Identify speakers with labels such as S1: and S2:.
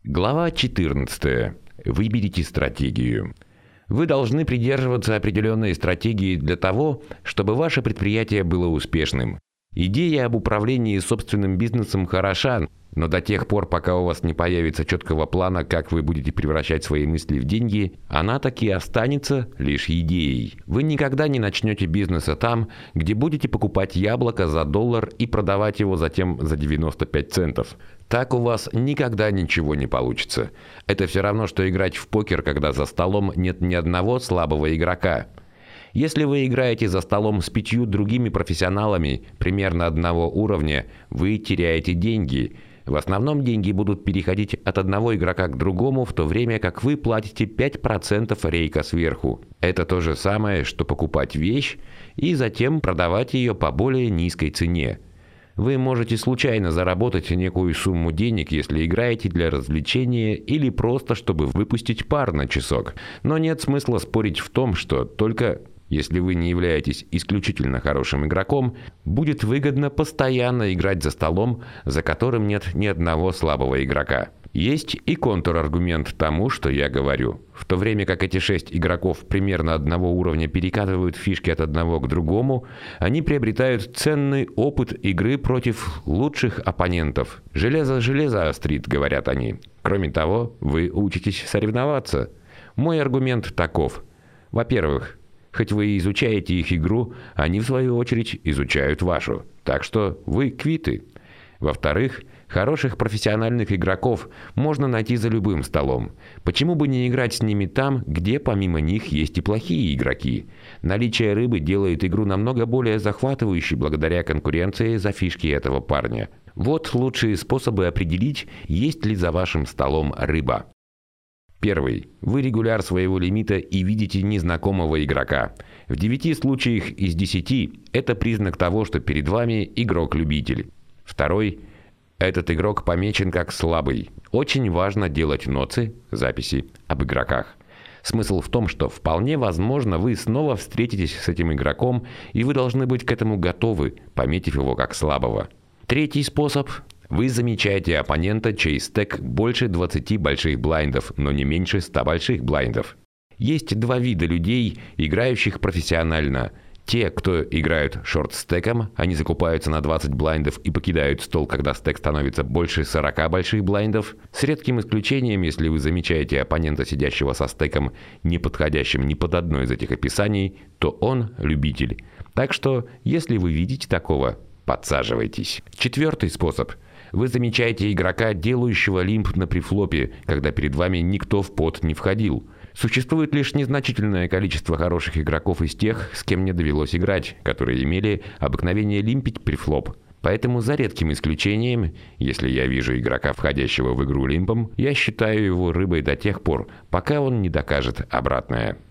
S1: Глава 14. Выберите стратегию. Вы должны придерживаться определенной стратегии для того, чтобы ваше предприятие было успешным. Идея об управлении собственным бизнесом хороша, но до тех пор, пока у вас не появится четкого плана, как вы будете превращать свои мысли в деньги, она таки останется лишь идеей. Вы никогда не начнете бизнеса там, где будете покупать яблоко за $1 и продавать его затем за 95 центов. Так у вас никогда ничего не получится. Это все равно, что играть в покер, когда за столом нет ни одного слабого игрока. Если вы играете за столом с 5 другими профессионалами примерно одного уровня, вы теряете деньги. В основном деньги будут переходить от одного игрока к другому, в то время как вы платите 5% рейка сверху. Это то же самое, что покупать вещь и затем продавать ее по более низкой цене. Вы можете случайно заработать некую сумму денег, если играете для развлечения или просто чтобы выпустить пар на часок. Но нет смысла спорить в том, что только если вы не являетесь исключительно хорошим игроком, будет выгодно постоянно играть за столом, за которым нет ни одного слабого игрока. Есть и контраргумент тому, что я говорю. В то время как эти 6 игроков примерно одного уровня перекатывают фишки от одного к другому, они приобретают ценный опыт игры против лучших оппонентов. «Железо железо острит», говорят они. Кроме того, вы учитесь соревноваться. Мой аргумент таков. Во-первых, хоть вы и изучаете их игру, они, в свою очередь, изучают вашу. Так что вы квиты. Во-вторых, хороших профессиональных игроков можно найти за любым столом. Почему бы не играть с ними там, где помимо них есть и плохие игроки? Наличие рыбы делает игру намного более захватывающей благодаря конкуренции за фишки этого парня. Вот лучшие способы определить, есть ли за вашим столом рыба. Первый. Вы регуляр своего лимита и видите незнакомого игрока. В 9 случаях из 10 это признак того, что перед вами игрок-любитель. Второй. Этот игрок помечен как слабый. Очень важно делать ноты, записи об игроках. Смысл в том, что вполне возможно вы снова встретитесь с этим игроком, и вы должны быть к этому готовы, пометив его как слабого. Третий способ. Вы замечаете оппонента, чей стек больше 20 больших блайндов, но не меньше 100 больших блайндов. Есть 2 вида людей, играющих профессионально. Те, кто играют шорт-стеком, они закупаются на 20 блайндов и покидают стол, когда стек становится больше 40 больших блайндов. С редким исключением, если вы замечаете оппонента, сидящего со стеком, не подходящим ни под одно из этих описаний, то он любитель. Так что, если вы видите такого, подсаживайтесь. Четвертый способ. Вы замечаете игрока, делающего лимп на префлопе, когда перед вами никто в пот не входил. Существует лишь незначительное количество хороших игроков из тех, с кем мне довелось играть, которые имели обыкновение лимпить префлоп. Поэтому за редким исключением, если я вижу игрока, входящего в игру лимпом, я считаю его рыбой до тех пор, пока он не докажет обратное.